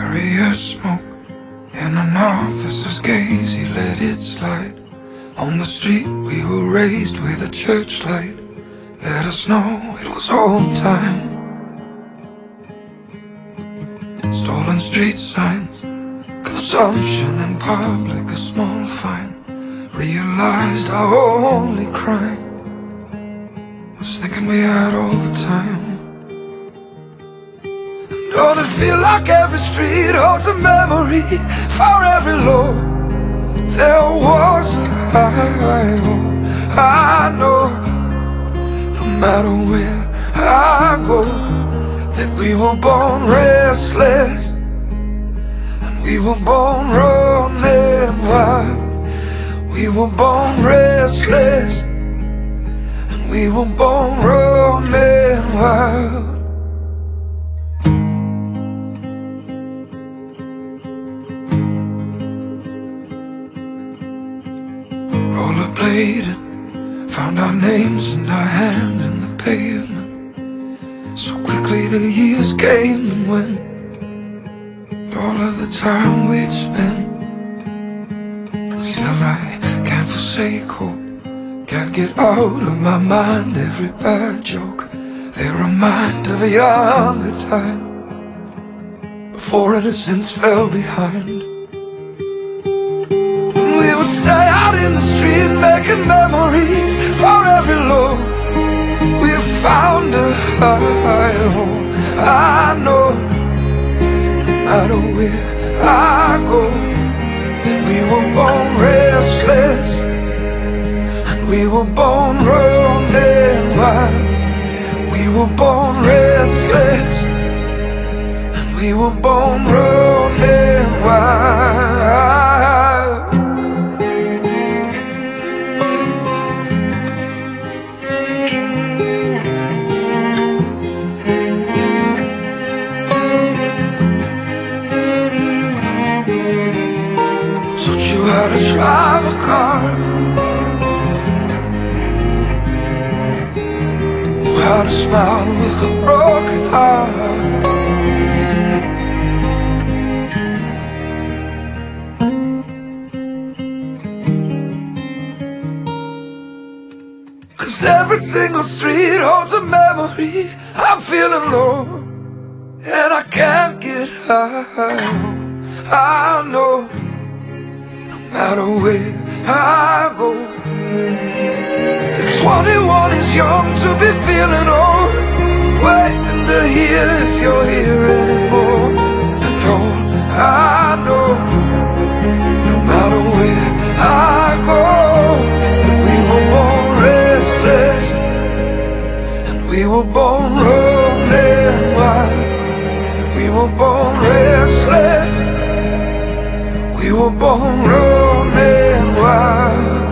Area smoke in an officer's gaze, he let its light on the street we were raised with. A church light let us know it was home time. Stolen street signs, consumption in public, a small fine. Realized our only crime was thinking we had all the time. Don't it feel like every street holds a memory? For every low there was a high. I know, no matter where I go, that we were born restless, and we were born running wild. We were born restless, and we were born running wild. Rollerblading, found our names and our hands in the pavement. So quickly the years came and went, and all of the time we'd spent. Still I can't forsake hope, can't get out of my mind every bad joke. They remind of a younger time, before innocence fell behind. We would stay out in the street making memories. For every low we found a high home. I know, no matter where I go, that we were born restless, and we were born running wild. We were born restless, and we were born running wild. How to drive a car, how to smile with a broken heart. 'Cause every single street holds a memory. I'm feeling low and I can't get high. I know, no matter where I go, that 21 is young to be feeling old. Waiting to hear if you're here anymore. And all I know, no matter where I go, that we were born restless, and we were born running wild. We were born restless, we were born running wild.